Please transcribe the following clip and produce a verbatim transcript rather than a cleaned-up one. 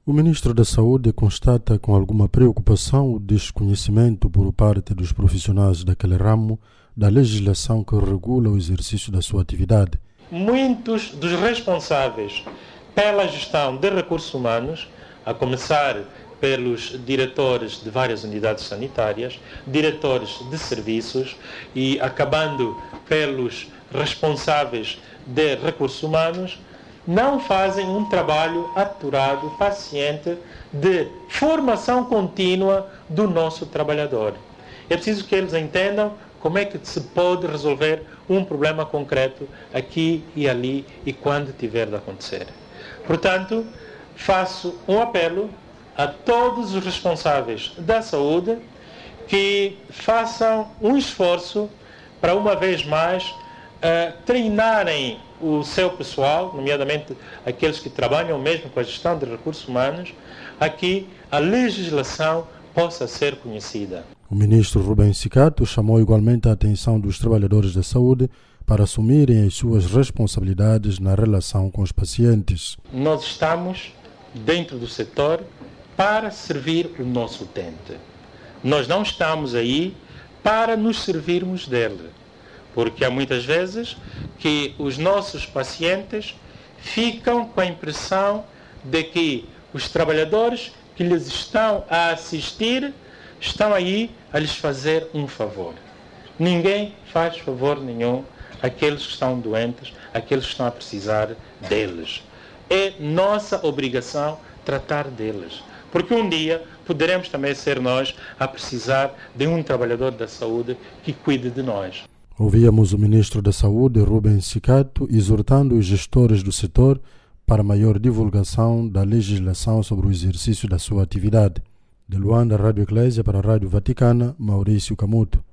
O Ministro da Saúde constata com alguma preocupação o desconhecimento por parte dos profissionais daquele ramo da legislação que regula o exercício da sua atividade. Muitos dos responsáveis pela gestão de recursos humanos, a começar pelos diretores de várias unidades sanitárias, diretores de serviços e acabando pelos responsáveis de recursos humanos, não fazem um trabalho apurado, paciente, de formação contínua do nosso trabalhador. É preciso que eles entendam como é que se pode resolver um problema concreto aqui e ali e quando tiver de acontecer. Portanto, faço um apelo a todos os responsáveis da saúde que façam um esforço para, uma vez mais, uh, treinarem o seu pessoal, nomeadamente aqueles que trabalham mesmo com a gestão de recursos humanos, a que a legislação possa ser conhecida. O ministro Rubens Cicatto chamou igualmente a atenção dos trabalhadores da saúde para assumirem as suas responsabilidades na relação com os pacientes. Nós estamos dentro do setor para servir o nosso utente. Nós não estamos aí para nos servirmos dele, porque há muitas vezes que os nossos pacientes ficam com a impressão de que os trabalhadores que lhes estão a assistir estão aí a lhes fazer um favor. Ninguém faz favor nenhum àqueles que estão doentes, àqueles que estão a precisar deles. É nossa obrigação tratar deles, porque um dia poderemos também ser nós a precisar de um trabalhador da saúde que cuide de nós. Ouvíamos o ministro da Saúde, Rubens Cicatto, exortando os gestores do setor para maior divulgação da legislação sobre o exercício da sua atividade. De Luanda, Rádio Eclésia, para a Rádio Vaticana, Maurício Camuto.